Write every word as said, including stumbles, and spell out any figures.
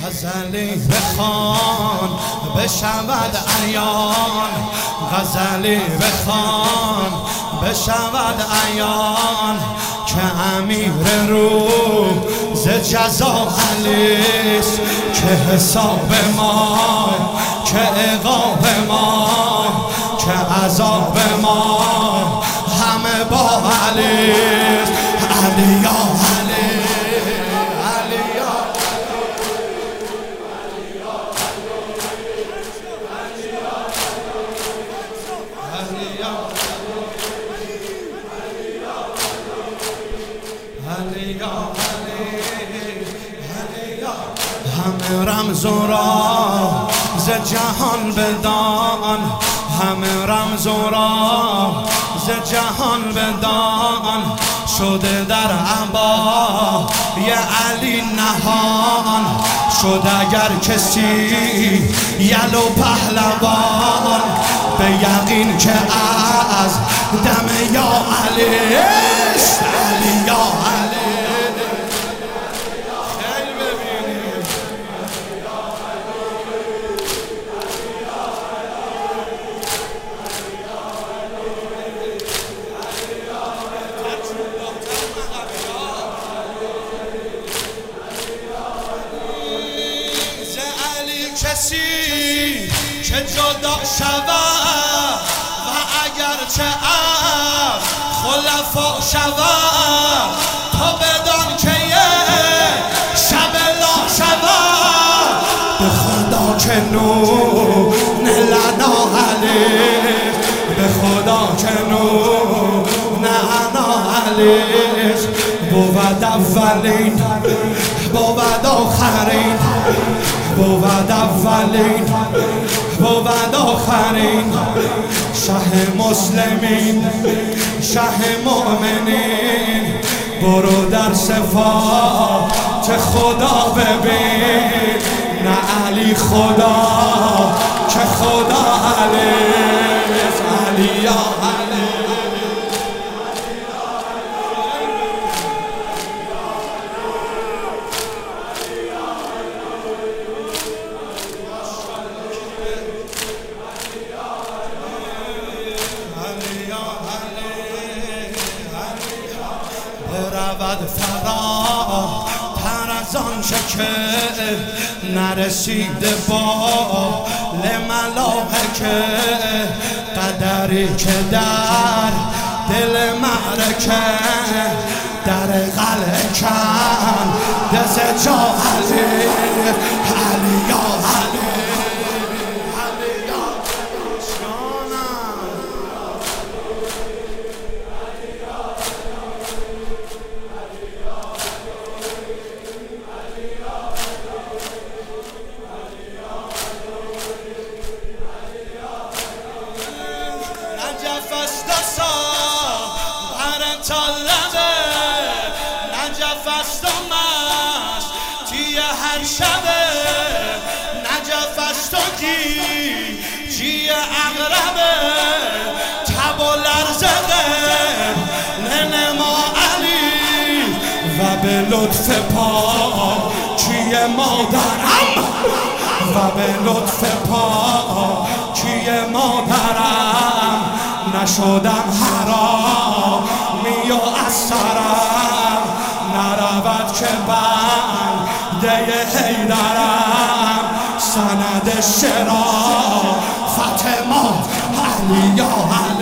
غزلی بخوان بشود عیان، غزلی بخوان بشود عیان که امیر روح ز جزا علیست، که حساب ما که عقاب ما که عذاب ما همه با علیست. علی یا علی، علی یا همه رمز و راه ز جهان بدان، همه رمز و راه ز جهان بدان شده در عبا یه علی نهان شد. اگر کسی یلو پهلوان به یقین که از دم یا علی است، علی یا علی. کسی که جدا شود و اگرچه از خلفا شود، تا بدان که یه شب لا شود به خدا که نور لنا علیه، به خدا که نور لنا علیه. بود اولین بود آخرین، بود اولین بود آخرین، شه مسلمین شه مؤمنین. برو در صفات خدا ببین، نه علی خدا که خدا علی، علی یا علی. برود فرا تر از آنچه که نرسیده با لملاحکه، قدری که در دل معرکه در قلعه کن دز جا علی، علی یا علی. نجف است و مست توی هر شبه، نجف است و گیجی اغربه، تب و لرزقه ننما علی و به لطف پاکی مادرم، و به لطف پاکی مادرم نشدم حرامی و اثرم، نرود که بنده حیدرم سند شرافت ما علی یا علی.